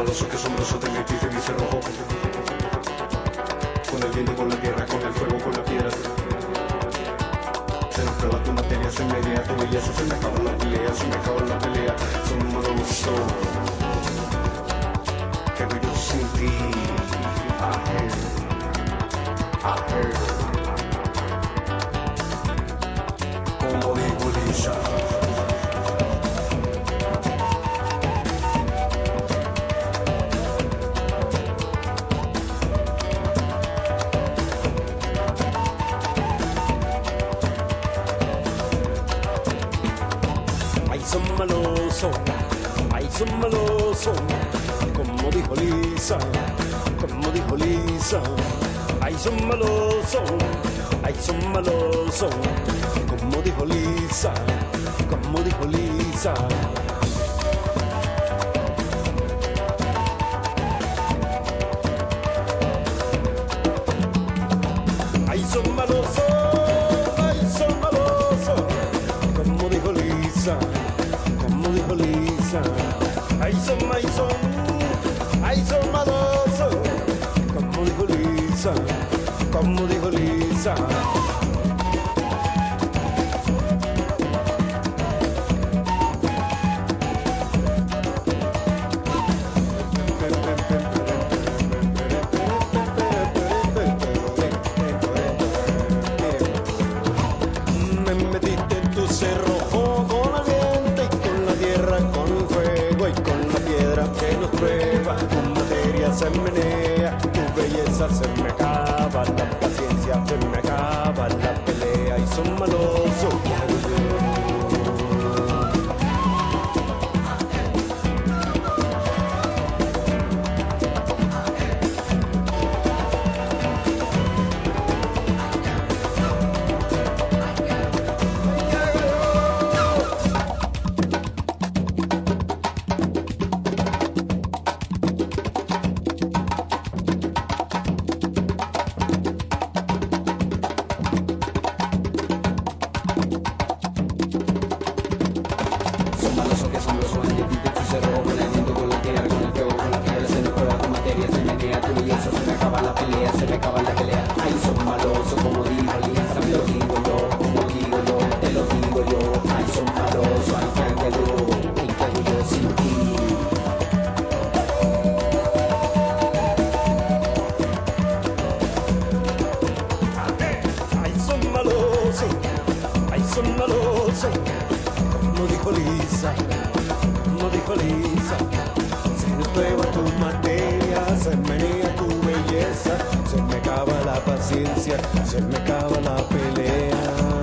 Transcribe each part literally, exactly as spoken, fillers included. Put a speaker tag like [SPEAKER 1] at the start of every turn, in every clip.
[SPEAKER 1] maloso que asombroso te metiste en mi cerrojo. Con el viento, con la tierra, con el fuego, con la piedra. Se nos prueba tu materia, se media tu belleza, se me acaba la pelea, se me acaba la pelea. Son maloso. Que vivo sin ti. I heard, I heard. Como digo Lisa.
[SPEAKER 2] Son maloso, ay son maloso, como dijo Lisa, como dijo Lisa, ay son maloso, ay son maloso, como dijo Lisa, como dijo Lisa. Ay son maloso, ay son maloso, como dijo Lisa. Dijo Lisa, ay son, ay son, ay son malosos, como dijo Lisa, como dijo Lisa. Me metiste en tu cerrojo con la con el fuego y con la piedra que nos prueba, tu materia se menea, tu belleza se me acaba, la paciencia se me acaba, la pelea y son malosos. No dijo Lisa, no dijo Lisa, se me prueba tu materia, se menea tu belleza, se me acaba la paciencia, se me acaba la pelea.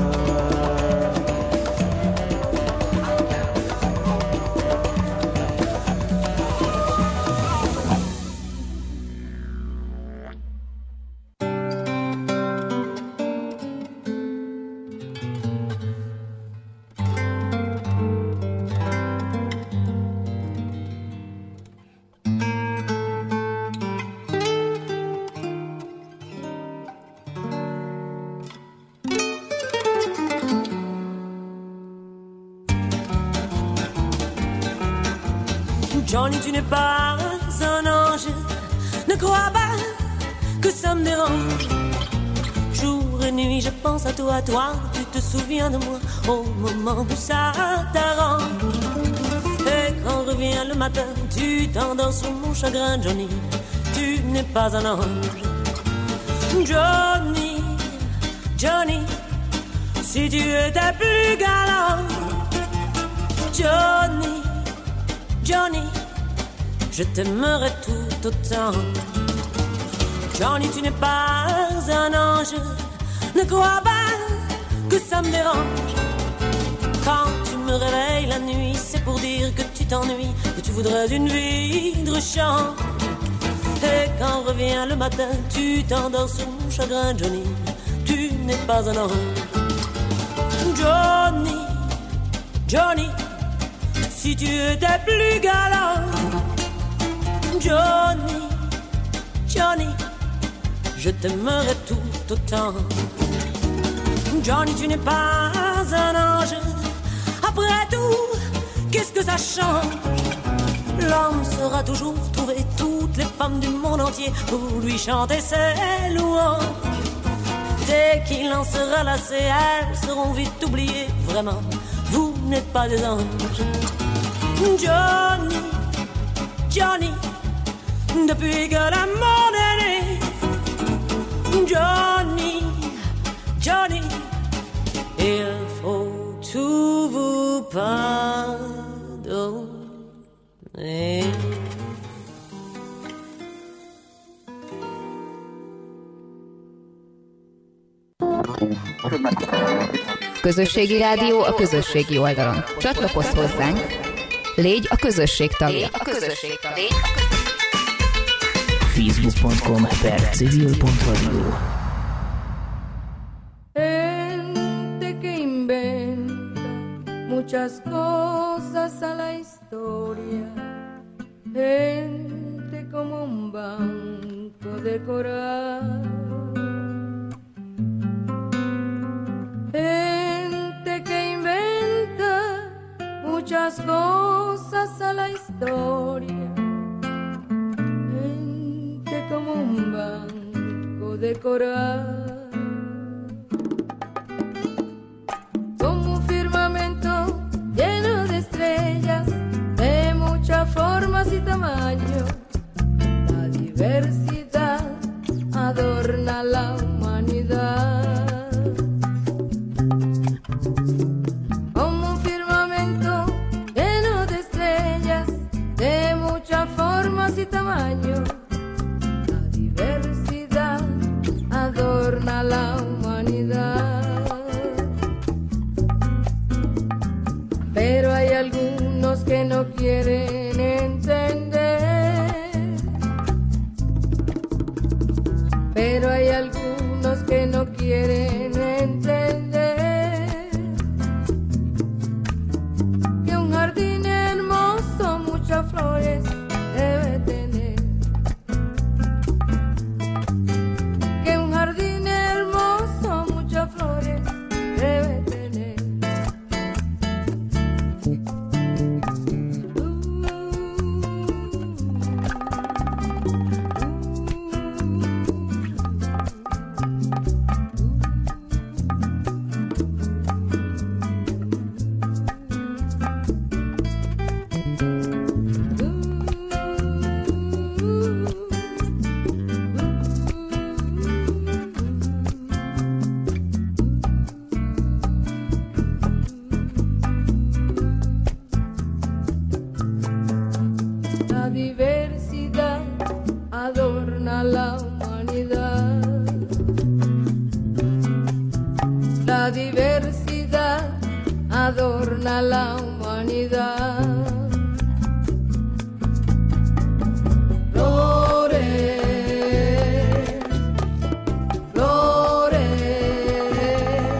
[SPEAKER 3] Johnny, tu n'es pas un ange, ne crois pas que ça me dérange. Jour et nuit, je pense à toi, toi, tu te souviens de moi au moment où ça t'arrange. Et quand revient le matin, tu t'endors sur mon chagrin, Johnny, tu n'es pas un ange. Johnny, Johnny, si tu étais plus galant. Johnny, Johnny, je t'aimerais tout autant. Johnny, tu n'es pas un ange, ne crois pas que ça me dérange. Quand tu me réveilles la nuit, c'est pour dire que tu t'ennuies, que tu voudrais une vie de chant. Et quand revient le matin, tu t'endors sur mon chagrin, Johnny, tu n'es pas un ange. Johnny, Johnny, si tu étais plus galant. Johnny, Johnny, je t'aimerais tout autant. Johnny, tu n'es pas un ange. Après tout, qu'est-ce que ça change? l'homme saura toujours trouver toutes les femmes du monde entier pour lui chanter ses louanges. Dès qu'il en sera lassé, elles seront vite oubliées. Vraiment, vous n'êtes pas des anges. Johnny, Johnny, depuis que le monde est né. Johnny, Johnny, il faut tout vous pardonner.
[SPEAKER 4] Közösségi rádió a közösségi oldalon. Csatlakozz hozzánk, légy a közösség tagja. A közösség tagja.
[SPEAKER 5] facebook pont com per civil pont radio.
[SPEAKER 6] Gente que inventa muchas cosas a la historia, gente como un banco de coral, gente que inventa muchas cosas a la historia, gente como un banco de coral, como un firmamento lleno de estrellas de muchas formas y tamaños. La diversidad adorna la humanidad. Como un firmamento lleno de estrellas de muchas formas y tamaños. La diversidad adorna la humanidad. Pero hay algunos que no quieren entender. Pero hay algunos que no quieren entender que un jardín hermoso muchas flores debe tener. Que un jardín hermoso muchas flores debe tener. La diversidad adorna la humanidad. La diversidad adorna la humanidad. Flores, flores,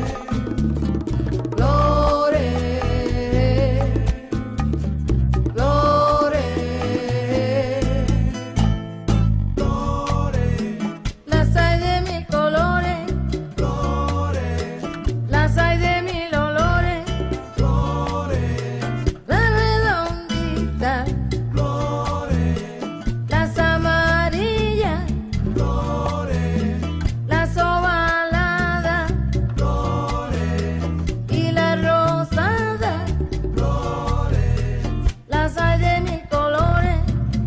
[SPEAKER 6] flores, flores. Las hay de mil colores, las hay de mil olores, las redonditas, las amarillas, las ovaladas y las rosadas. Las hay de mil colores,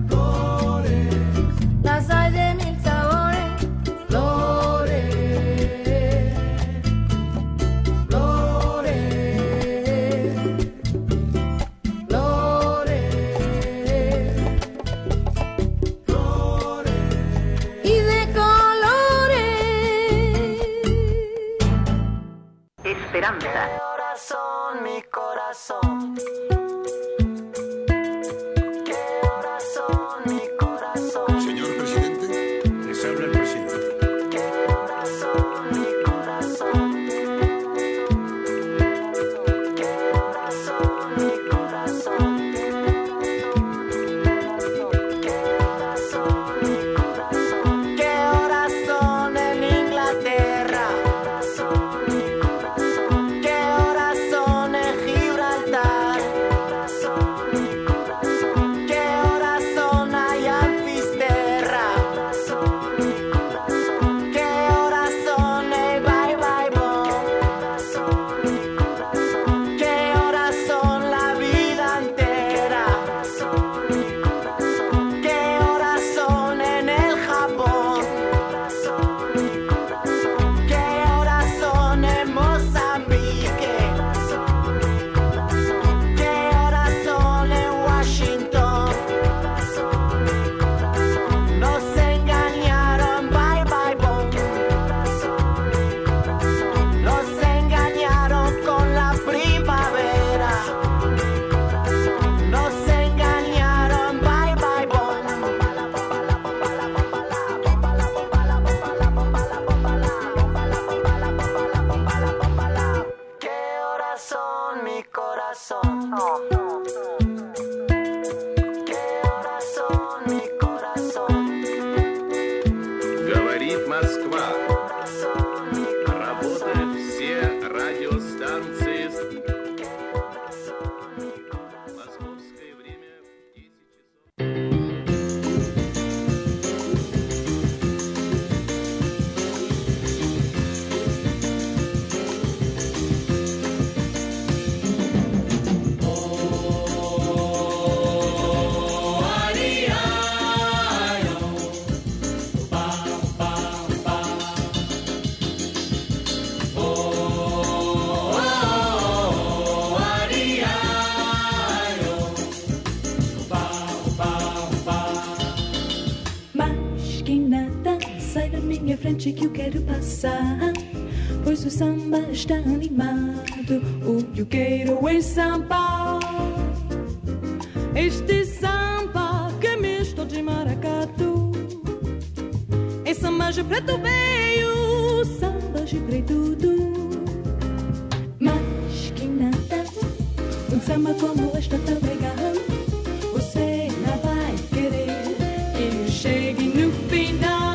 [SPEAKER 6] las hay de mil sabores. Flores, flores, flores, y de colores.
[SPEAKER 7] Esperanza.
[SPEAKER 3] Corazón, mi corazón. Qué corazón, mi corazón.
[SPEAKER 8] Señor presidente, les habla el presidente.
[SPEAKER 3] Qué corazón, mi corazón. Qué corazón, mi corazón. Qué corazón, mi corazón. Qué corazón en Inglaterra. Qué corazón, mi corazón. Qué
[SPEAKER 7] Москва. Работают все радиостанции. Московское время
[SPEAKER 9] que eu quero passar, pois o samba está animado, o que eu quero é samba. Este samba que é misto de maracatu, é samba de preto veio, samba de preto tudo. Mas que nada, um samba como esta tá legal, você não vai querer que eu chegue no final.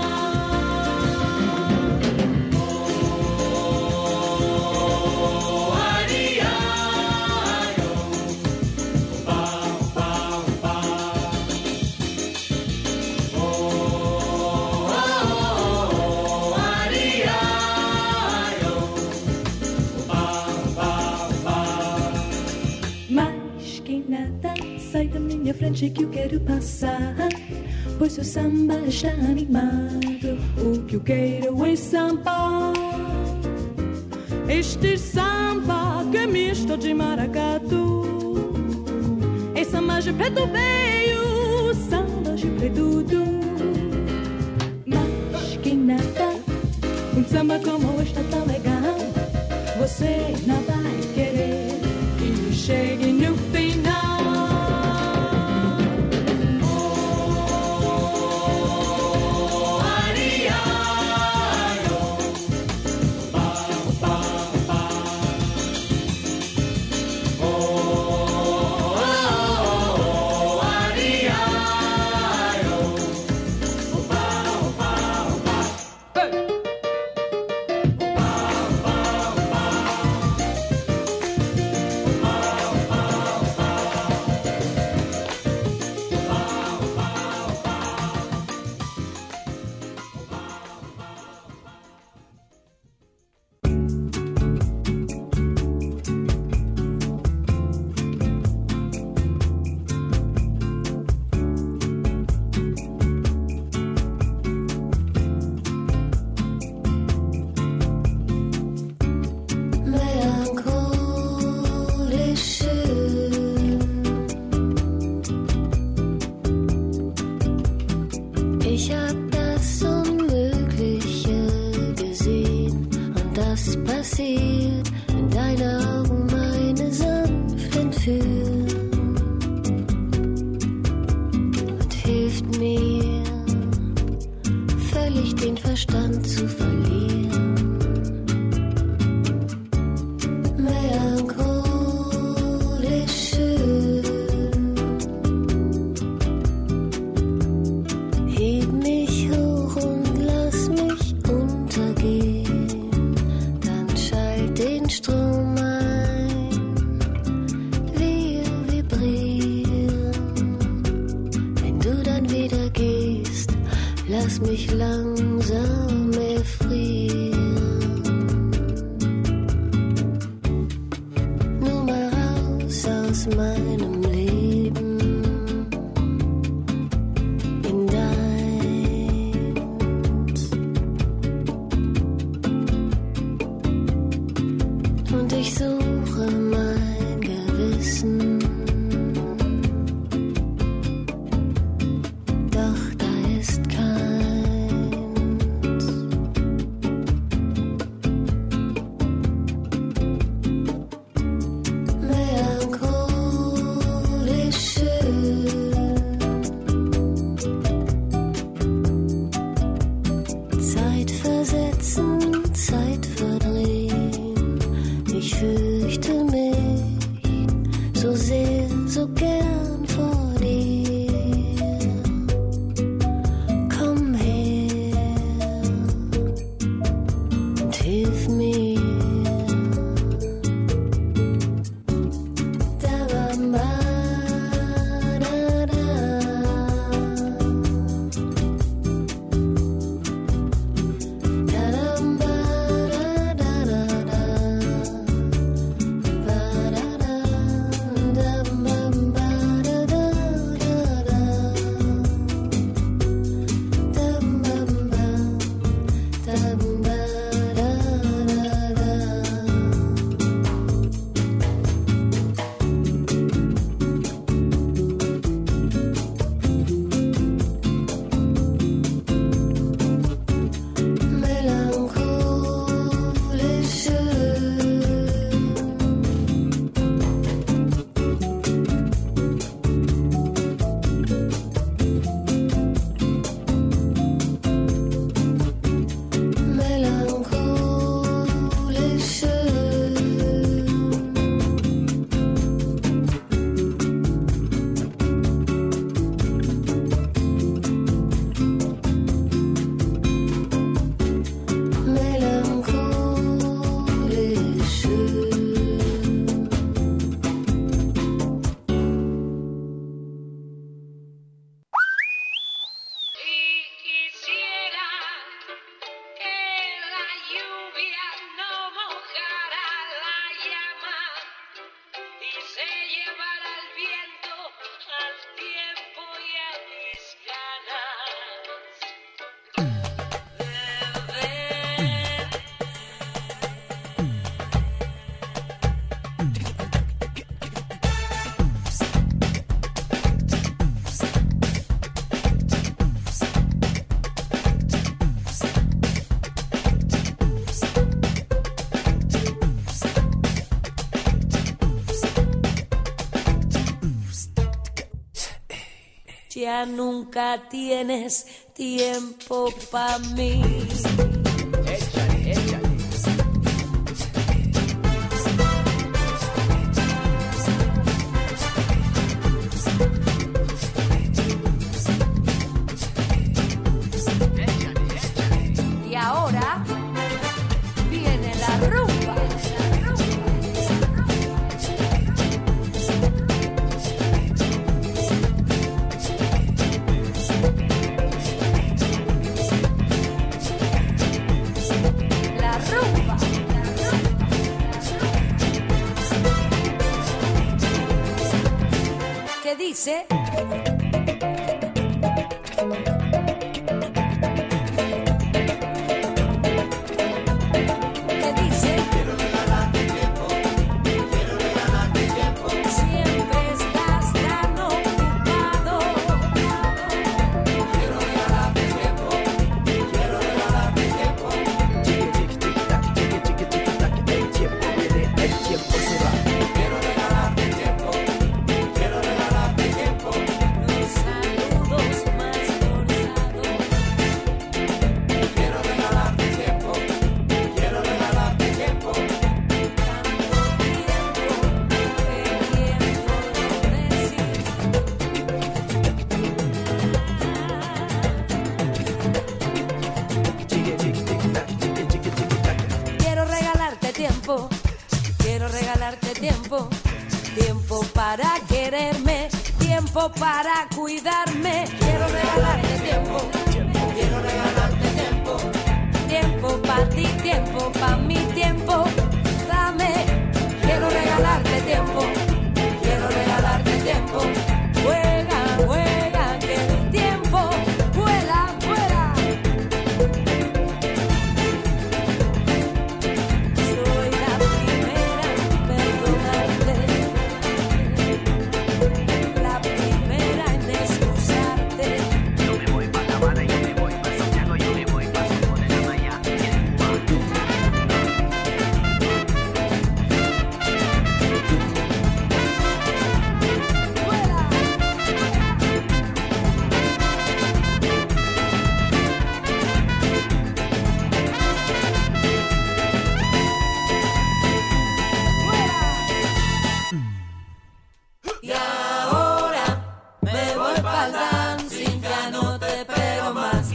[SPEAKER 9] Frente que eu quero passar, pois o samba está animado, o que eu quero é samba. Este samba que é misto de maracatu, é samba de preto veio, samba de preto tudo. Mas que nada, um samba como este tá legal, você não vai querer que eu chegue no final.
[SPEAKER 3] ya nunca tienes tiempo para mí.
[SPEAKER 5] Échale, échale.
[SPEAKER 3] Y ahora viene la rumba. La rumba. ¿Qué dice? ¿Qué dice? Quiero regalarte tiempo, quiero regalarte tiempo. Siempre estás tan ocupado. Quiero regalarte tiempo, quiero regalarte tiempo.
[SPEAKER 5] Chiqui, chiqui, chiqui, tac, chiqui, chiqui, chiqui, tac, el tiempo viene, el tiempo se va.
[SPEAKER 1] Quiero regalarte tiempo, quiero regalarte tiempo.
[SPEAKER 3] Los saludos más forzados.
[SPEAKER 1] Quiero regalarte tiempo, quiero regalarte tiempo.
[SPEAKER 3] Tanto tiempo queriendo decir. Quiero regalarte tiempo, tiempo para quererme, tiempo para cuidarme. Quiero regalarte tiempo, quiero regalarte tiempo, tiempo para ti, tiempo para mi tiempo. Dame, quiero regalarte tiempo, quiero regalarte tiempo. Juega, juega, que el tiempo vuela, vuela. Soy la primera en perdonarte, la primera en excusarte.
[SPEAKER 5] Yo me voy pa' La Habana, yo me voy pa' Santiago, yo me voy pa' San Juan de la Maya, en Cuba.
[SPEAKER 3] Y ahora me voy pa'l dancing, ya no te espero más.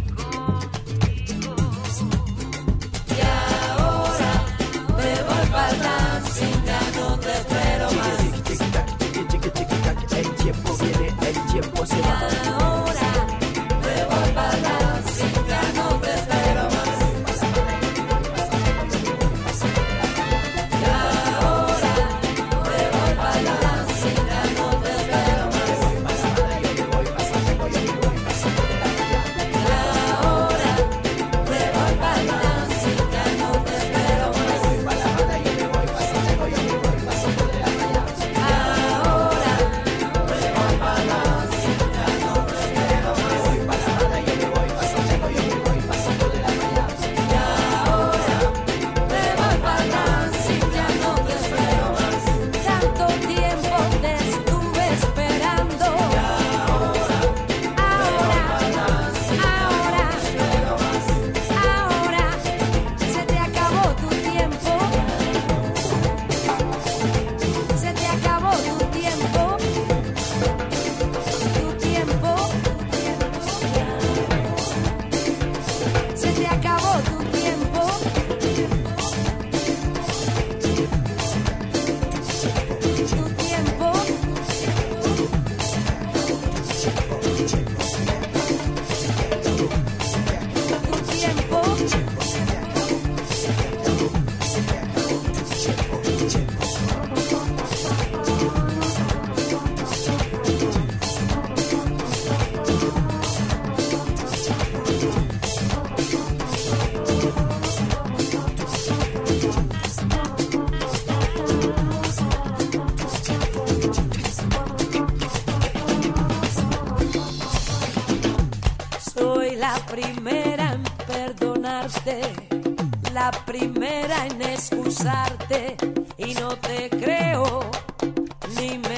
[SPEAKER 3] Y ahora me voy pa'l dancing, ya no te espero más.
[SPEAKER 5] Chiqui, tac, chiqui, chiqui, chiqui, tac, el tiempo viene, el tiempo se va.
[SPEAKER 3] Ahora me voy pa'l dancing, ya no te espero más. Y ahora me voy pa'l dancing, ya no te espero más. primera en perdonarte, la primera en excusarte, y no te creo ni me